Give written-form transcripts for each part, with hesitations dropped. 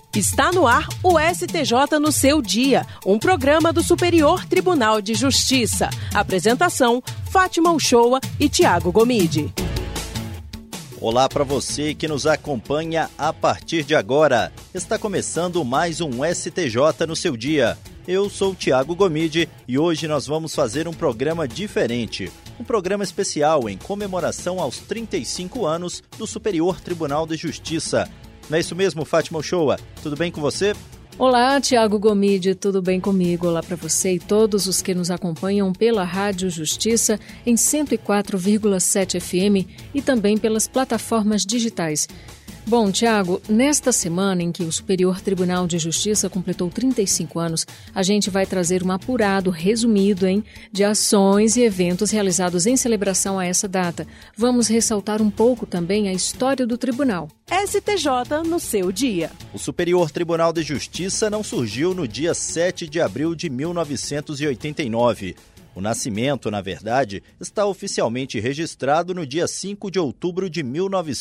Está no ar o STJ no seu dia, um programa do Superior Tribunal de Justiça. Apresentação, Fátima Uchoa e Tiago Gomide. Olá para você que nos acompanha a partir de agora. Está começando mais um STJ no seu dia. Eu sou o Tiago Gomide e hoje nós vamos fazer um programa diferente. Um programa especial em comemoração aos 35 anos do Superior Tribunal de Justiça. Não é isso mesmo, Fátima Uchoa? Tudo bem com você? Olá, Tiago Gomide, tudo bem comigo? Olá para você e todos os que nos acompanham pela Rádio Justiça em 104,7 FM e também pelas plataformas digitais. Bom, Tiago, nesta semana em que o Superior Tribunal de Justiça completou 35 anos, a gente vai trazer um apurado resumido de ações e eventos realizados em celebração a essa data. Vamos ressaltar um pouco também a história do tribunal. STJ no seu dia. O Superior Tribunal de Justiça não surgiu no dia 7 de abril de 1989. O nascimento, na verdade, está oficialmente registrado no dia 5 de outubro de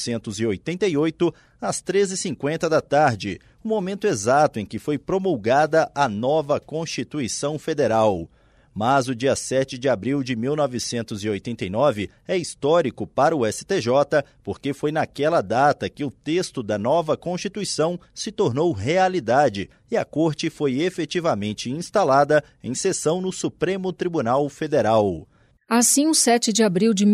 1988, às 13h50 da tarde, o momento exato em que foi promulgada a nova Constituição Federal. Mas o dia 7 de abril de 1989 é histórico para o STJ, porque foi naquela data que o texto da nova Constituição se tornou realidade e a Corte foi efetivamente instalada em sessão no Supremo Tribunal Federal. Assim, o 7 de abril de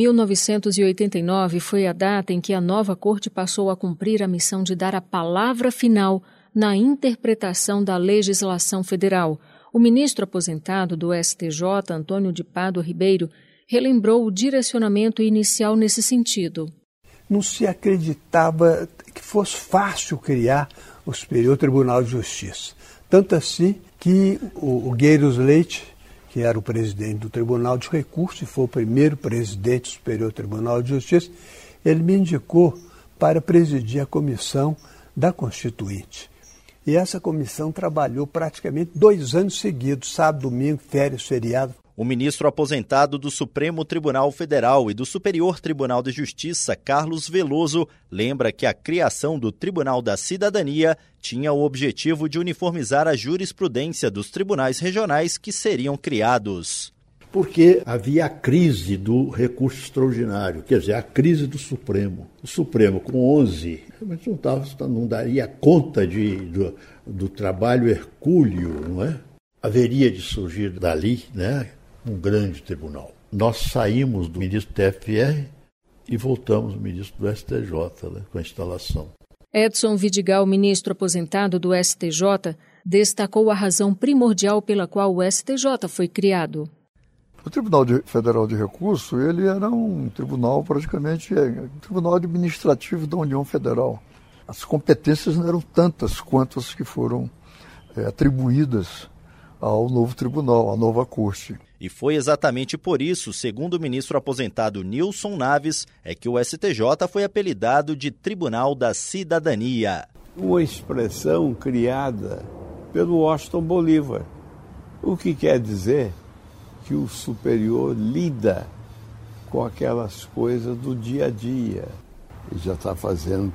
1989 foi a data em que a nova Corte passou a cumprir a missão de dar a palavra final na interpretação da legislação federal. O ministro aposentado do STJ, Antônio de Pádua Ribeiro, relembrou o direcionamento inicial nesse sentido. Não se acreditava que fosse fácil criar o Superior Tribunal de Justiça. Tanto assim que o Gueiros Leite, que era o presidente do Tribunal de Recursos e foi o primeiro presidente do Superior Tribunal de Justiça, ele me indicou para presidir a comissão da Constituinte. E essa comissão trabalhou praticamente 2 anos seguidos, sábado, domingo, férias, feriado. O ministro aposentado do Supremo Tribunal Federal e do Superior Tribunal de Justiça, Carlos Veloso, lembra que a criação do Tribunal da Cidadania tinha o objetivo de uniformizar a jurisprudência dos tribunais regionais que seriam criados. Porque havia a crise do recurso extraordinário, quer dizer, a crise do Supremo. O Supremo, com 11, não daria conta do trabalho hercúleo, não é? Haveria de surgir dali, né, um grande tribunal. Nós saímos do ministro do TFR e voltamos ao ministro do STJ, né, com a instalação. Edson Vidigal, ministro aposentado do STJ, destacou a razão primordial pela qual o STJ foi criado. O Tribunal Federal de Recursos, ele era um tribunal praticamente, um tribunal administrativo da União Federal. As competências não eram tantas quanto as que foram atribuídas ao novo tribunal, à nova corte. E foi exatamente por isso, segundo o ministro aposentado Nilson Naves, é que o STJ foi apelidado de Tribunal da Cidadania. Uma expressão criada pelo Washington Bolívar, o que quer dizer que o superior lida com aquelas coisas do dia a dia. Ele já está fazendo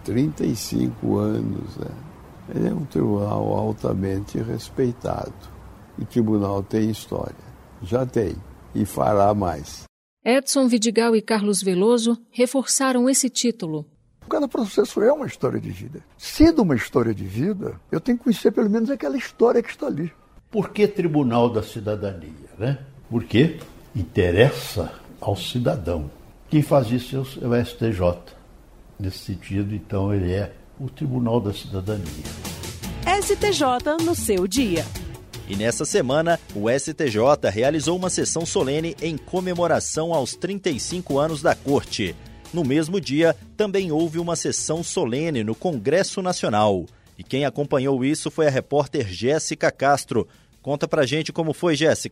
35 anos. Né? Ele é um tribunal altamente respeitado. E o tribunal tem história. Já tem. E fará mais. Edson Vidigal e Carlos Veloso reforçaram esse título. Cada processo é uma história de vida. Sendo uma história de vida, eu tenho que conhecer pelo menos aquela história que está ali. Por que Tribunal da Cidadania, né? Porque interessa ao cidadão. Quem faz isso é o STJ. Nesse sentido, então, ele é o Tribunal da Cidadania. STJ no seu dia. E nessa semana, o STJ realizou uma sessão solene em comemoração aos 35 anos da Corte. No mesmo dia, também houve uma sessão solene no Congresso Nacional. E quem acompanhou isso foi a repórter Jéssica Castro. Conta pra gente como foi, Jéssica.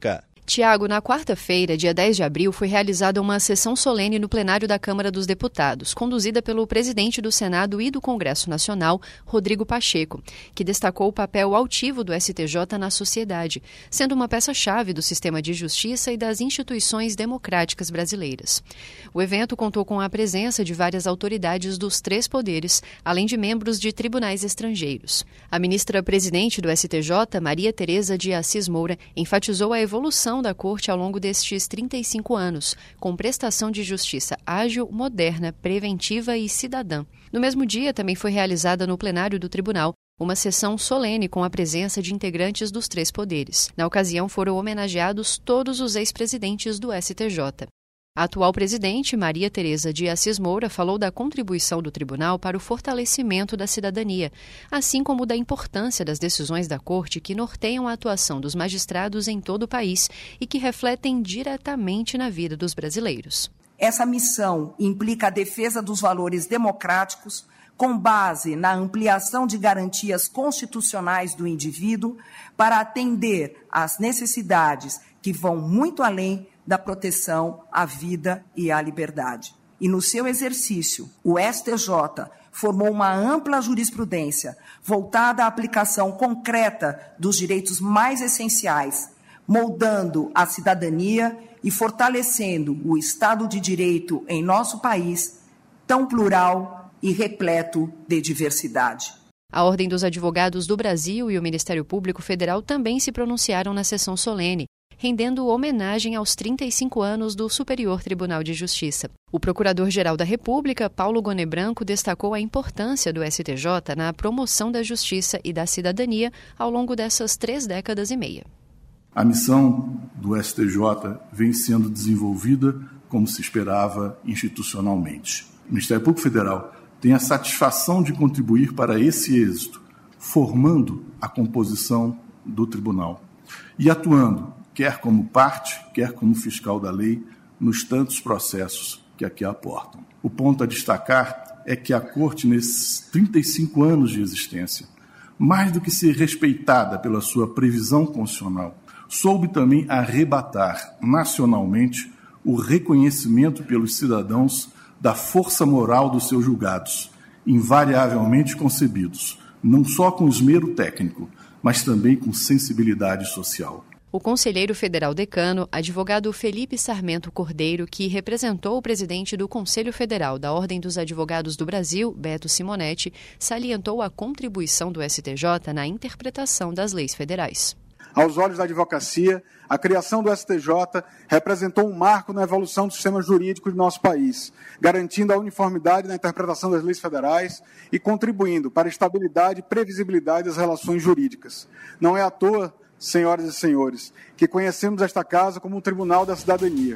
Tiago, na quarta-feira, dia 10 de abril, foi realizada uma sessão solene no plenário da Câmara dos Deputados, conduzida pelo presidente do Senado e do Congresso Nacional, Rodrigo Pacheco, que destacou o papel altivo do STJ na sociedade, sendo uma peça-chave do sistema de justiça e das instituições democráticas brasileiras. O evento contou com a presença de várias autoridades dos três poderes, além de membros de tribunais estrangeiros. A ministra-presidente do STJ, Maria Tereza de Assis Moura, enfatizou a evolução da Corte ao longo destes 35 anos, com prestação de justiça ágil, moderna, preventiva e cidadã. No mesmo dia, também foi realizada no plenário do Tribunal uma sessão solene com a presença de integrantes dos três poderes. Na ocasião, foram homenageados todos os ex-presidentes do STJ. A atual presidente, Maria Tereza de Assis Moura, falou da contribuição do tribunal para o fortalecimento da cidadania, assim como da importância das decisões da Corte que norteiam a atuação dos magistrados em todo o país e que refletem diretamente na vida dos brasileiros. Essa missão implica a defesa dos valores democráticos, com base na ampliação de garantias constitucionais do indivíduo para atender às necessidades que vão muito além da proteção à vida e à liberdade. E no seu exercício, o STJ formou uma ampla jurisprudência voltada à aplicação concreta dos direitos mais essenciais, moldando a cidadania e fortalecendo o Estado de Direito em nosso país, tão plural e repleto de diversidade. A Ordem dos Advogados do Brasil e o Ministério Público Federal também se pronunciaram na sessão solene, rendendo homenagem aos 35 anos do Superior Tribunal de Justiça. O Procurador-Geral da República, Paulo Goné Branco, destacou a importância do STJ na promoção da justiça e da cidadania ao longo dessas 3 décadas e meia. A missão do STJ vem sendo desenvolvida como se esperava institucionalmente. O Ministério Público Federal tem a satisfação de contribuir para esse êxito, formando a composição do tribunal e atuando quer como parte, quer como fiscal da lei, nos tantos processos que aqui aportam. O ponto a destacar é que a Corte, nesses 35 anos de existência, mais do que ser respeitada pela sua previsão constitucional, soube também arrebatar nacionalmente o reconhecimento pelos cidadãos da força moral dos seus julgados, invariavelmente concebidos, não só com esmero técnico, mas também com sensibilidade social. O conselheiro federal decano, advogado Felipe Sarmento Cordeiro, que representou o presidente do Conselho Federal da Ordem dos Advogados do Brasil, Beto Simonetti, salientou a contribuição do STJ na interpretação das leis federais. Aos olhos da advocacia, a criação do STJ representou um marco na evolução do sistema jurídico de nosso país, garantindo a uniformidade na interpretação das leis federais e contribuindo para a estabilidade e previsibilidade das relações jurídicas. Não é à toa, senhoras e senhores, que conhecemos esta casa como um Tribunal da Cidadania.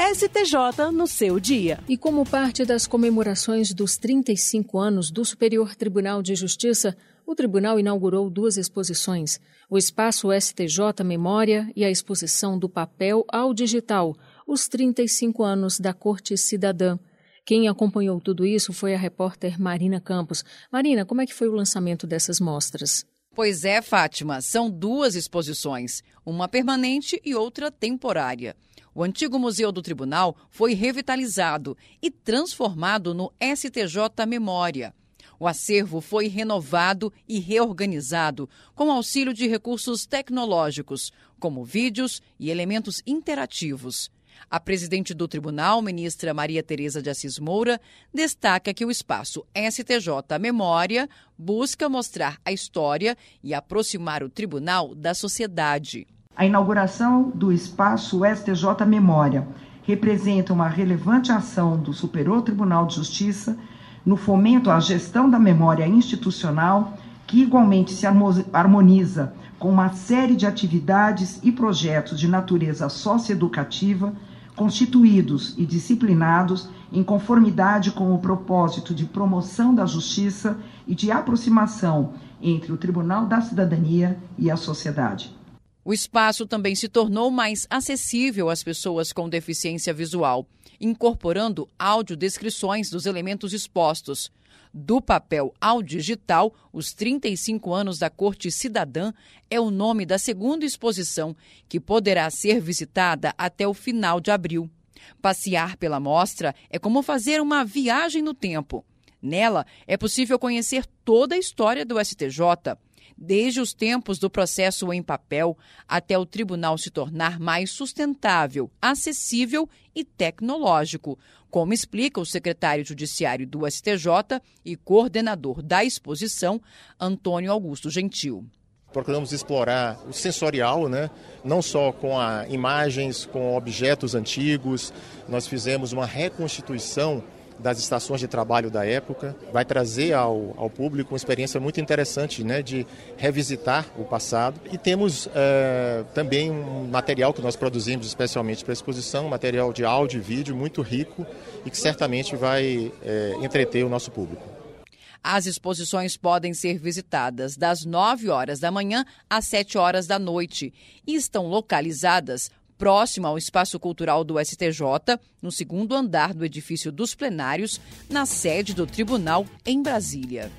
STJ no seu dia. E como parte das comemorações dos 35 anos do Superior Tribunal de Justiça, o tribunal inaugurou 2 exposições, o Espaço STJ Memória e a exposição do papel ao digital, os 35 anos da Corte Cidadã. Quem acompanhou tudo isso foi a repórter Marina Campos. Marina, como é que foi o lançamento dessas mostras? Pois é, Fátima, são 2 exposições, uma permanente e outra temporária. O antigo Museu do Tribunal foi revitalizado e transformado no STJ Memória. O acervo foi renovado e reorganizado com auxílio de recursos tecnológicos, como vídeos e elementos interativos. A presidente do tribunal, ministra Maria Tereza de Assis Moura, destaca que o espaço STJ Memória busca mostrar a história e aproximar o tribunal da sociedade. A inauguração do espaço STJ Memória representa uma relevante ação do Superior Tribunal de Justiça no fomento à gestão da memória institucional, que igualmente se harmoniza com uma série de atividades e projetos de natureza socioeducativa, constituídos e disciplinados em conformidade com o propósito de promoção da justiça e de aproximação entre o Tribunal da Cidadania e a sociedade. O espaço também se tornou mais acessível às pessoas com deficiência visual, incorporando audiodescrições dos elementos expostos. Do papel ao digital, os 35 anos da Corte Cidadã é o nome da segunda exposição, que poderá ser visitada até o final de abril. Passear pela mostra é como fazer uma viagem no tempo. Nela, é possível conhecer toda a história do STJ, desde os tempos do processo em papel até o tribunal se tornar mais sustentável, acessível e tecnológico, como explica o secretário judiciário do STJ e coordenador da exposição, Antônio Augusto Gentil. Procuramos explorar o sensorial, né? Não só com imagens, com objetos antigos. Nós fizemos uma reconstituição das estações de trabalho da época. Vai trazer ao público uma experiência muito interessante, né, de revisitar o passado. E temos também um material que nós produzimos especialmente para a exposição, um material de áudio e vídeo muito rico e que certamente vai entreter o nosso público. As exposições podem ser visitadas das 9 horas da manhã às 7 horas da noite e estão localizadas próximo ao Espaço Cultural do STJ, no segundo andar do edifício dos plenários, na sede do tribunal em Brasília.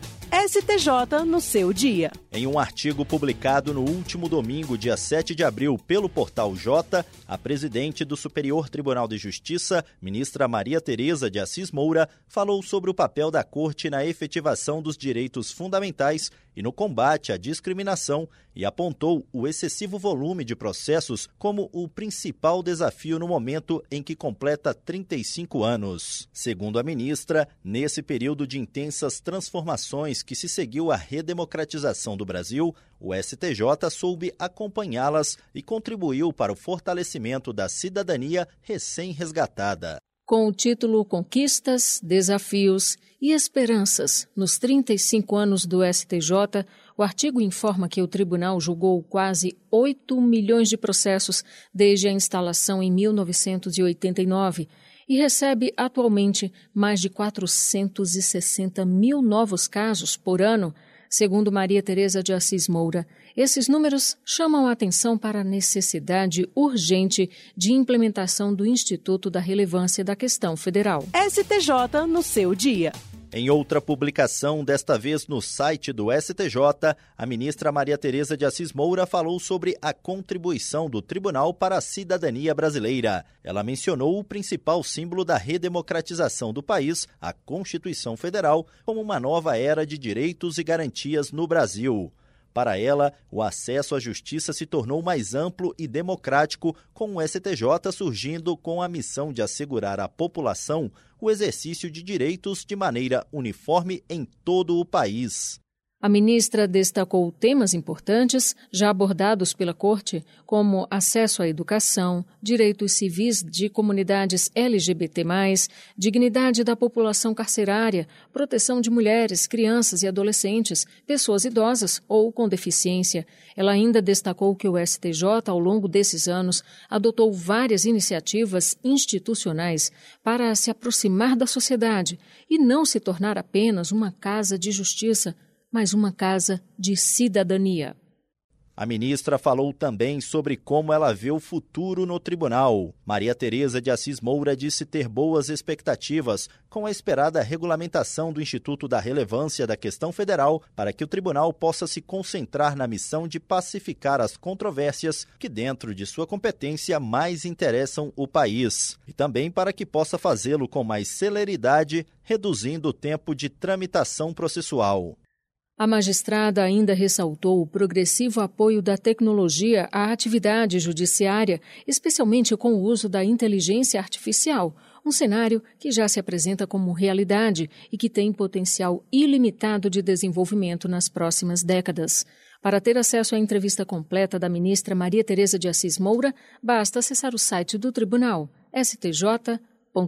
STJ no seu dia. Em um artigo publicado no último domingo, dia 7 de abril, pelo Portal J, a presidente do Superior Tribunal de Justiça, ministra Maria Tereza de Assis Moura, falou sobre o papel da Corte na efetivação dos direitos fundamentais e no combate à discriminação e apontou o excessivo volume de processos como o principal desafio no momento em que completa 35 anos. Segundo a ministra, nesse período de intensas transformações que se seguiu à redemocratização do Brasil, o STJ soube acompanhá-las e contribuiu para o fortalecimento da cidadania recém-resgatada. Com o título Conquistas, Desafios e Esperanças nos 35 anos do STJ, o artigo informa que o tribunal julgou quase 8 milhões de processos desde a instalação em 1989 e recebe atualmente mais de 460 mil novos casos por ano, segundo Maria Tereza de Assis Moura. Esses números chamam a atenção para a necessidade urgente de implementação do Instituto da Relevância da Questão Federal. STJ no seu dia. Em outra publicação, desta vez no site do STJ, a ministra Maria Tereza de Assis Moura falou sobre a contribuição do tribunal para a cidadania brasileira. Ela mencionou o principal símbolo da redemocratização do país, a Constituição Federal, como uma nova era de direitos e garantias no Brasil. Para ela, o acesso à justiça se tornou mais amplo e democrático, com o STJ surgindo com a missão de assegurar à população o exercício de direitos de maneira uniforme em todo o país. A ministra destacou temas importantes já abordados pela Corte, como acesso à educação, direitos civis de comunidades LGBT+, dignidade da população carcerária, proteção de mulheres, crianças e adolescentes, pessoas idosas ou com deficiência. Ela ainda destacou que o STJ, ao longo desses anos, adotou várias iniciativas institucionais para se aproximar da sociedade e não se tornar apenas uma casa de justiça, mas uma casa de cidadania. A ministra falou também sobre como ela vê o futuro no tribunal. Maria Tereza de Assis Moura disse ter boas expectativas com a esperada regulamentação do Instituto da Relevância da Questão Federal para que o tribunal possa se concentrar na missão de pacificar as controvérsias que, dentro de sua competência, mais interessam o país. E também para que possa fazê-lo com mais celeridade, reduzindo o tempo de tramitação processual. A magistrada ainda ressaltou o progressivo apoio da tecnologia à atividade judiciária, especialmente com o uso da inteligência artificial, um cenário que já se apresenta como realidade e que tem potencial ilimitado de desenvolvimento nas próximas décadas. Para ter acesso à entrevista completa da ministra Maria Tereza de Assis Moura, basta acessar o site do tribunal, stj.jus.br.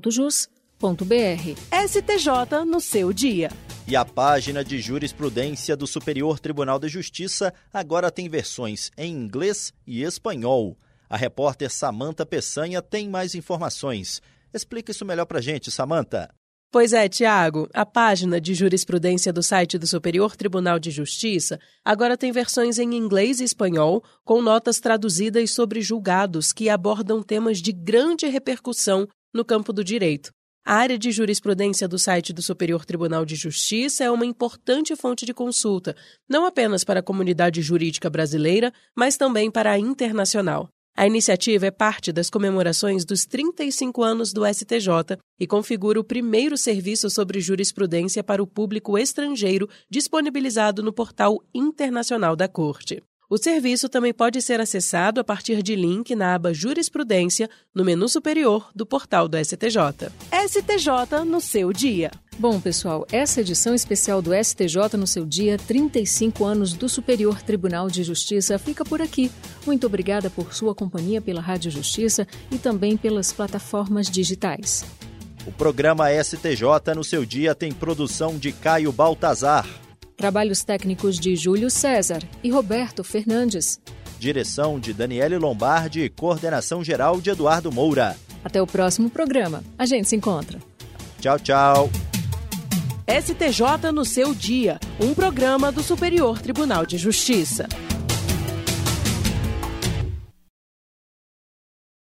STJ no seu dia. E a página de jurisprudência do Superior Tribunal de Justiça agora tem versões em inglês e espanhol. A repórter Samanta Peçanha tem mais informações. Explica isso melhor pra gente, Samanta. Pois é, Tiago, a página de jurisprudência do site do Superior Tribunal de Justiça agora tem versões em inglês e espanhol, com notas traduzidas sobre julgados que abordam temas de grande repercussão no campo do direito. A área de jurisprudência do site do Superior Tribunal de Justiça é uma importante fonte de consulta, não apenas para a comunidade jurídica brasileira, mas também para a internacional. A iniciativa é parte das comemorações dos 35 anos do STJ e configura o primeiro serviço sobre jurisprudência para o público estrangeiro disponibilizado no portal internacional da Corte. O serviço também pode ser acessado a partir de link na aba Jurisprudência, no menu superior do portal do STJ. STJ no seu dia. Bom, pessoal, essa edição especial do STJ no seu dia, 35 anos do Superior Tribunal de Justiça, fica por aqui. Muito obrigada por sua companhia pela Rádio Justiça e também pelas plataformas digitais. O programa STJ no seu dia tem produção de Caio Baltazar. Trabalhos técnicos de Júlio César e Roberto Fernandes. Direção de Daniele Lombardi e coordenação geral de Eduardo Moura. Até o próximo programa. A gente se encontra. Tchau, tchau. STJ no seu dia, um programa do Superior Tribunal de Justiça.